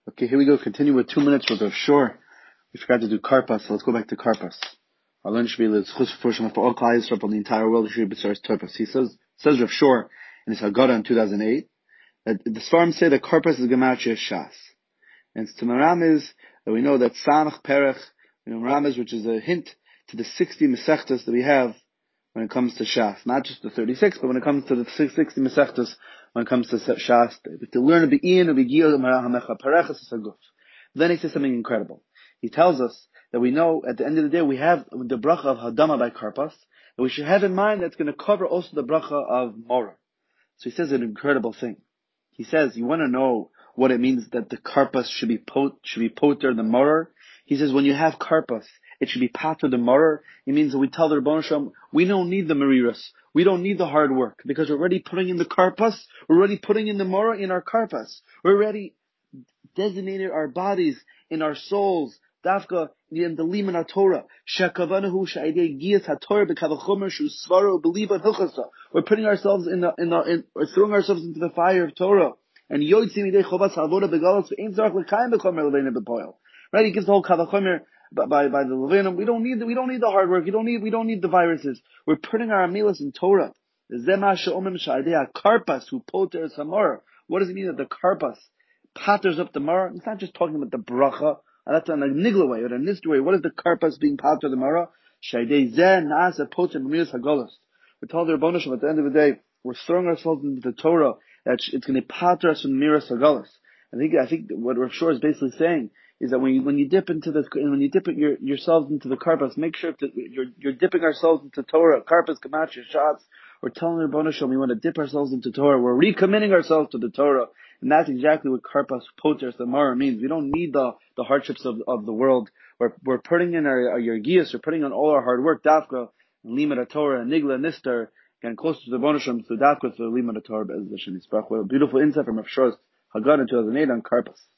Okay, here we go. Continue with 2 minutes with Rav Shor. We forgot to do Karpas, so let's go back to Karpas. Our lunch spiel is Chus for all Klal Yisrael from the entire world. He says Rav Shor in his Haggadah in 2008 that the Sfarim say that Karpas is Gematria Shas, and to Maram is that we know that Sanach Perech, Maram is, which is a hint to the 60 Masechtas that we have when it comes to Shas, not just the 36, but when it comes to the 60 Masechtas, when it comes to Shas, to learn to be in, to be giyod, hamecha parechas saguf. Then he says something incredible. He tells us that we know at the end of the day we have the bracha of Hadama by Karpas, and we should have in mind that it's going to cover also the bracha of Morah. So he says an incredible thing. He says, you want to know what it means that the Karpas should be poter the Morah? He says, when you have Karpas, it should be pater the Morah. It means that we tell the Rebbeinu Shalom, we don't need the Mariras. We don't need the hard work, because we're already putting in the Karpas. We're already putting in the Morah in our Karpas. We're already designated our bodies in our souls. Dafka in the Liman HaTorah. Shekavanahu she'idei giyas HaTorah b'kavachomer shu svaro b'liban hilchasa. We're putting ourselves we're throwing ourselves into the fire of Torah. And yotzim idei chovas havoda begalos ve'ein zarach l'kayim b'chomer leveina b'poil. Right? He gives the whole kavachomer by the Levinim. We don't need the hard work. We don't need the viruses. We're putting our amilas in Torah. Zema she'omim she'idei karpas who poter samor. What does it mean that the karpas patters up the Mara? It's not just talking about the bracha. That's in a nigla way, or a nist way. What is the karpas being patter the Mara? Shaydei zeh naasa poter memiras hagolos. We're told the Rebbeinu Shalom at the end of the day, we're throwing ourselves into the Torah, that it's going to patter us from miras hagolos. I think what Rav Shor is basically saying is that when you dip yourselves into the karpas, make sure that you're dipping ourselves into Torah, karpas, kamach, shots. We're telling the Rebbeinu Shalom we want to dip ourselves into Torah. We're recommitting ourselves to the Torah. And that's exactly what karpas poter samara means. We don't need the hardships of the world. We're putting in our yergias, we're putting on all our hard work, dafka, and limud Torah, and nigla, nistar, getting closer to the Rebbeinu Shalom through dafka, through limud Torah, be'ez Hashem yisparach. What a beautiful insight from Rav Shor's Haggadah in 2008 on karpas.